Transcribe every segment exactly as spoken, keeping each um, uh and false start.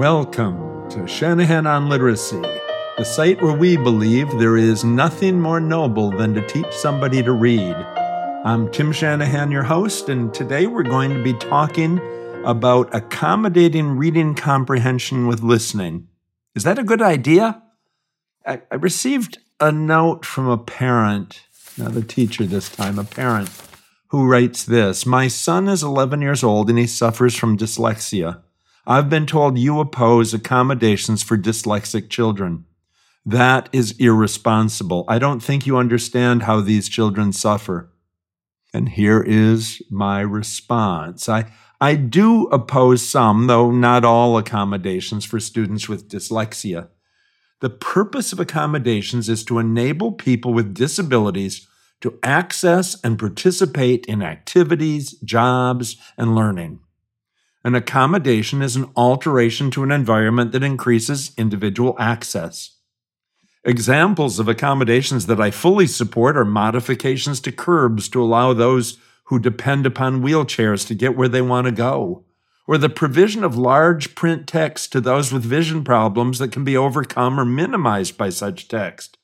Welcome to Shanahan on Literacy, the site where we believe there is nothing more noble than to teach somebody to read. I'm Tim Shanahan, your host, and today we're going to be talking about accommodating reading comprehension with listening. Is that a good idea? I, I received a note from a parent, not a teacher this time, a parent, who writes this: "My son is eleven years old and he suffers from dyslexia. I've been told you oppose accommodations for dyslexic children. That is irresponsible. I don't think you understand how these children suffer." And here is my response. I, I do oppose some, though not all, accommodations for students with dyslexia. The purpose of accommodations is to enable people with disabilities to access and participate in activities, jobs, and learning. An accommodation is an alteration to an environment that increases individual access. Examples of accommodations that I fully support are modifications to curbs to allow those who depend upon wheelchairs to get where they want to go, or the provision of large print text to those with vision problems that can be overcome or minimized by such text.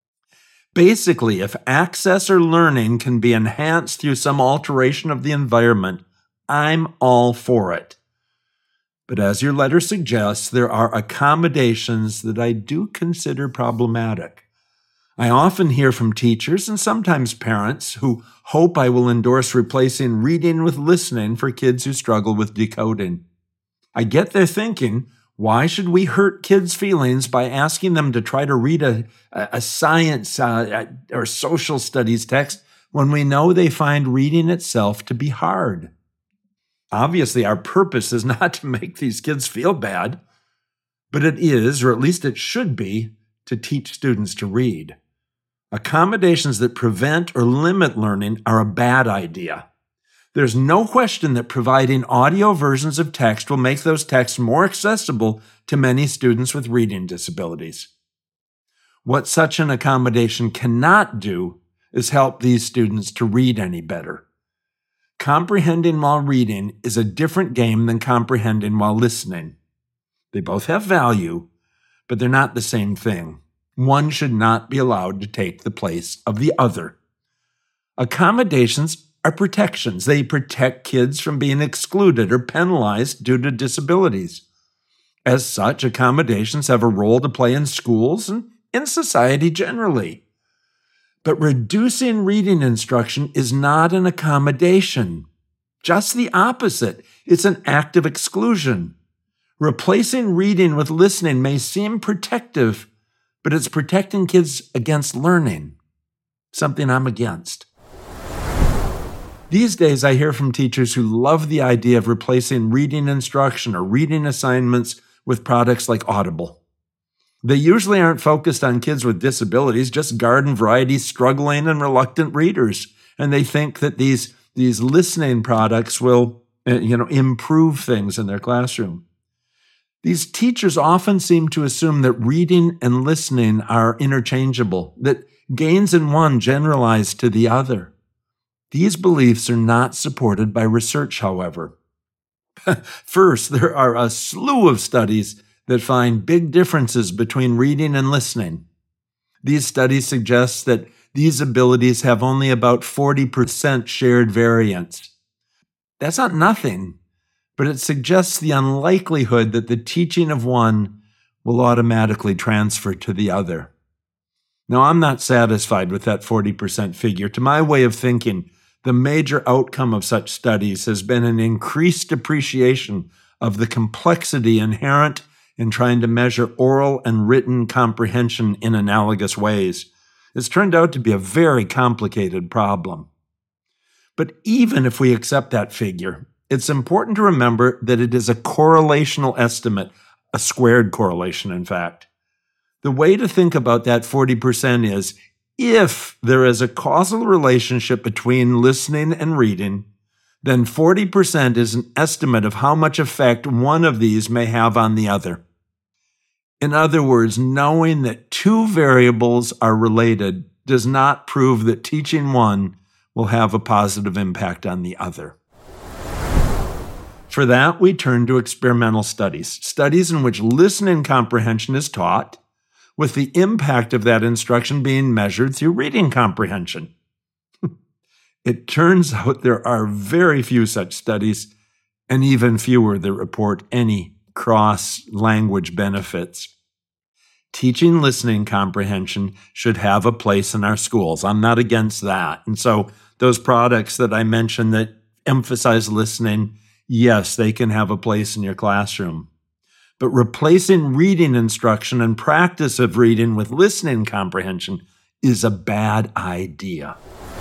Basically, if access or learning can be enhanced through some alteration of the environment, I'm all for it. But as your letter suggests, there are accommodations that I do consider problematic. I often hear from teachers and sometimes parents who hope I will endorse replacing reading with listening for kids who struggle with decoding. I get their thinking, why should we hurt kids' feelings by asking them to try to read a, a science uh, or social studies text when we know they find reading itself to be hard? Obviously, our purpose is not to make these kids feel bad, but it is, or at least it should be, to teach students to read. Accommodations that prevent or limit learning are a bad idea. There's no question that providing audio versions of text will make those texts more accessible to many students with reading disabilities. What such an accommodation cannot do is help these students to read any better. Comprehending while reading is a different game than comprehending while listening. They both have value, but they're not the same thing. One should not be allowed to take the place of the other. Accommodations are protections. They protect kids from being excluded or penalized due to disabilities. As such, accommodations have a role to play in schools and in society generally. But reducing reading instruction is not an accommodation. Just the opposite. It's an act of exclusion. Replacing reading with listening may seem protective, but it's protecting kids against learning, something I'm against. These days, I hear from teachers who love the idea of replacing reading instruction or reading assignments with products like Audible. They usually aren't focused on kids with disabilities, just garden variety struggling and reluctant readers. And they think that these, these listening products will, you know, improve things in their classroom. These teachers often seem to assume that reading and listening are interchangeable, that gains in one generalize to the other. These beliefs are not supported by research, however. First, there are a slew of studies that find big differences between reading and listening. These studies suggest that these abilities have only about forty percent shared variance. That's not nothing, but it suggests the unlikelihood that the teaching of one will automatically transfer to the other. Now, I'm not satisfied with that forty percent figure. To my way of thinking, the major outcome of such studies has been an increased appreciation of the complexity inherent in trying to measure oral and written comprehension in analogous ways. It's turned out to be a very complicated problem. But even if we accept that figure, it's important to remember that it is a correlational estimate, a squared correlation, in fact. The way to think about that forty percent is, if there is a causal relationship between listening and reading, then forty percent is an estimate of how much effect one of these may have on the other. In other words, knowing that two variables are related does not prove that teaching one will have a positive impact on the other. For that, we turn to experimental studies, studies in which listening comprehension is taught, with the impact of that instruction being measured through reading comprehension. It turns out there are very few such studies, and even fewer that report any cross-language benefits. Teaching listening comprehension should have a place in our schools. I'm not against that. And so those products that I mentioned that emphasize listening, yes, they can have a place in your classroom. But replacing reading instruction and practice of reading with listening comprehension is a bad idea.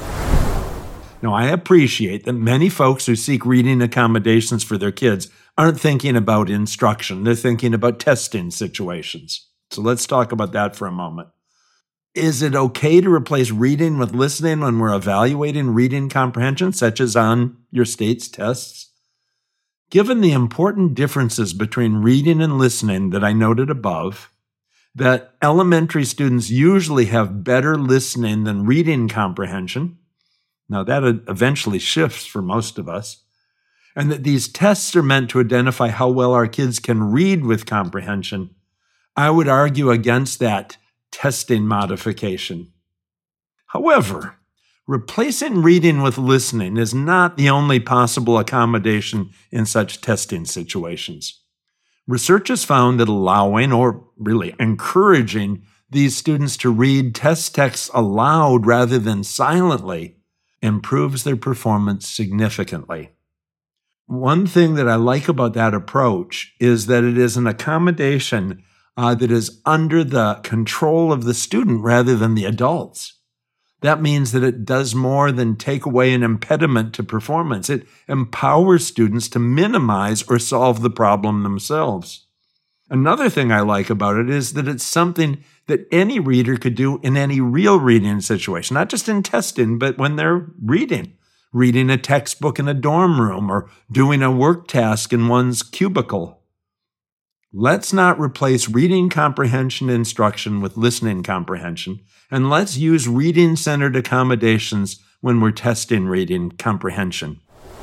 Now, I appreciate that many folks who seek reading accommodations for their kids aren't thinking about instruction. They're thinking about testing situations. So let's talk about that for a moment. Is it okay to replace reading with listening when we're evaluating reading comprehension, such as on your state's tests? Given the important differences between reading and listening that I noted above, that elementary students usually have better listening than reading comprehension, now that eventually shifts for most of us, and that these tests are meant to identify how well our kids can read with comprehension, I would argue against that testing modification. However, replacing reading with listening is not the only possible accommodation in such testing situations. Research has found that allowing, or really encouraging, these students to read test texts aloud rather than silently improves their performance significantly. One thing that I like about that approach is that it is an accommodation uh, that is under the control of the student rather than the adults. That means that it does more than take away an impediment to performance. It empowers students to minimize or solve the problem themselves. Another thing I like about it is that it's something that any reader could do in any real reading situation, not just in testing, but when they're reading. Reading a textbook in a dorm room or doing a work task in one's cubicle. Let's not replace reading comprehension instruction with listening comprehension, and let's use reading-centered accommodations when we're testing reading comprehension.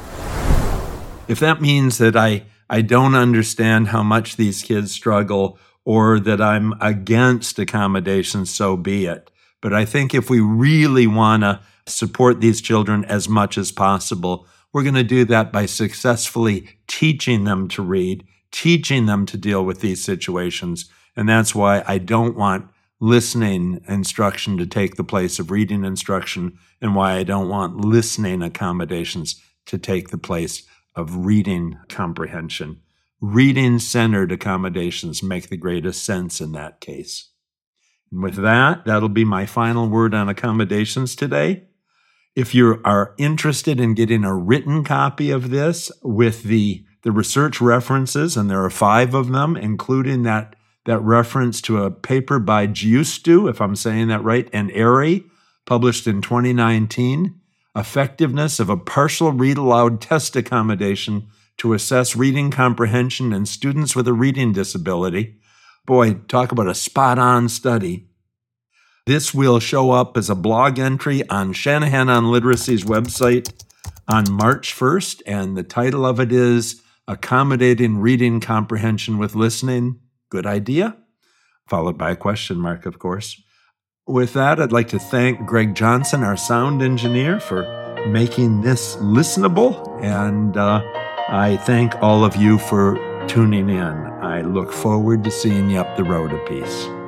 If that means that I, I don't understand how much these kids struggle or that I'm against accommodations, so be it. But I think if we really want to support these children as much as possible, we're going to do that by successfully teaching them to read, teaching them to deal with these situations. And that's why I don't want listening instruction to take the place of reading instruction, and why I don't want listening accommodations to take the place of reading comprehension. Reading-centered accommodations make the greatest sense in that case. And with that, that'll be my final word on accommodations today. If you are interested in getting a written copy of this with the, the research references, and there are five of them, including that, that reference to a paper by Giustu, if I'm saying that right, and Airy, published in twenty nineteen, Effectiveness of a Partial Read-Aloud Test Accommodation to Assess Reading Comprehension in Students with a Reading Disability. Boy, talk about a spot-on study. This will show up as a blog entry on Shanahan on Literacy's website on March first, and the title of it is Accommodating Reading Comprehension with Listening. Good idea? Followed by a question mark, of course. With that, I'd like to thank Greg Johnson, our sound engineer, for making this listenable, and uh, I thank all of you for tuning in. I look forward to seeing you up the road a piece.